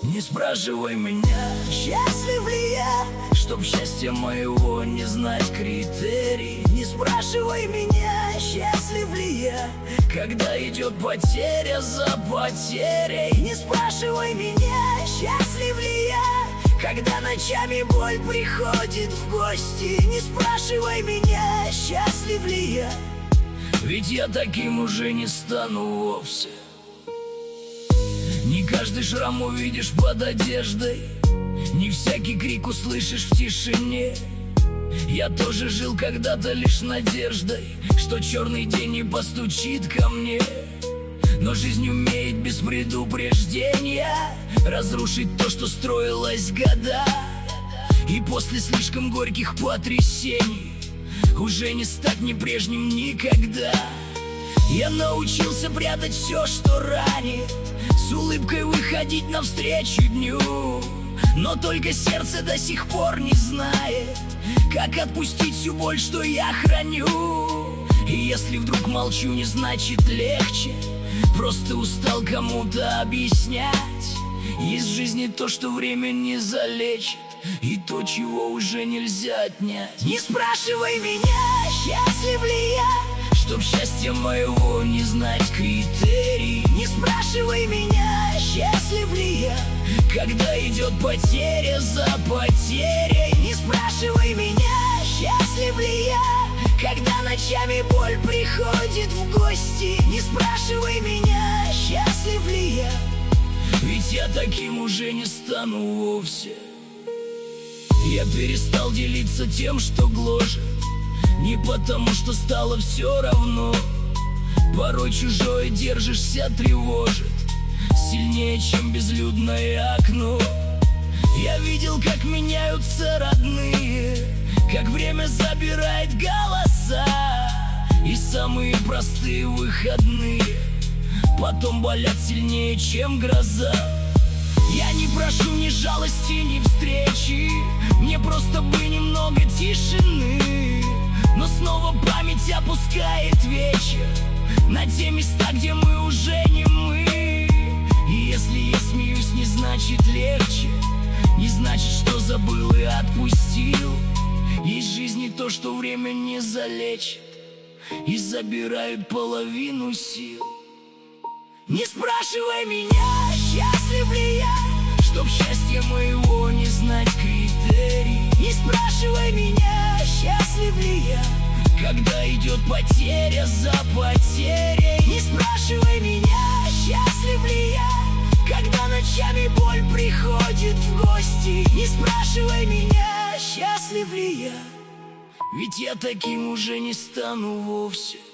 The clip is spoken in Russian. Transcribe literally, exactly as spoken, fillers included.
Не спрашивай меня, счастлив ли я, чтоб счастья моего не знать критерий. Не спрашивай меня, счастлив ли я, когда идет потеря за потерей. Не спрашивай меня, счастлив ли я, когда ночами боль приходит в гости. Не спрашивай меня, счастлив ли я, ведь я таким уже не стану вовсе. Не каждый шрам увидишь под одеждой, не всякий крик услышишь в тишине. Я тоже жил когда-то лишь надеждой, что черный день не постучит ко мне. Но жизнь умеет без предупреждения разрушить то, что строилось года. И после слишком горьких потрясений уже не стать не прежним никогда. Я научился прятать все, что ранит, с улыбкой выходить навстречу дню. Но только сердце до сих пор не знает, как отпустить всю боль, что я храню. И если вдруг молчу, не значит легче, просто устал кому-то объяснять. Есть в жизни то, что время не залечит, и то, чего уже нельзя отнять. Не спрашивай меня, счастлив ли я, чтоб счастья моего не знать критерий. Не спрашивай меня, счастлив ли я, когда идет потеря за потерей. Не спрашивай меня, счастлив ли я, когда ночами боль приходит в гости. Не спрашивай меня, счастлив ли я, ведь я таким уже не стану вовсе. Я перестал делиться тем, что гложет, не потому, что стало все равно. Порой чужое держишься тревожит сильнее, чем безлюдное окно. Я видел, как меняются родные, как время забирает голоса, и самые простые выходные потом болят сильнее, чем гроза. Я не прошу ни жалости, ни встречи, мне просто бы немного тишины. Но снова память опускает вечер на те места, где мы уже не мы. И если я смеюсь, не значит легче, не значит, что забыл и отпустил. Есть в жизни то, что время не залечит, и забирает половину сил. Не спрашивай меня, счастлив ли я, чтоб счастья моего не знать критерий. Не спрашивай меня, счастлив ли я, когда идет потеря за потерей. Не спрашивай меня, счастлив ли я, когда ночами боль приходит в гости. Не спрашивай меня, счастлив ли я, ведь я таким уже не стану вовсе.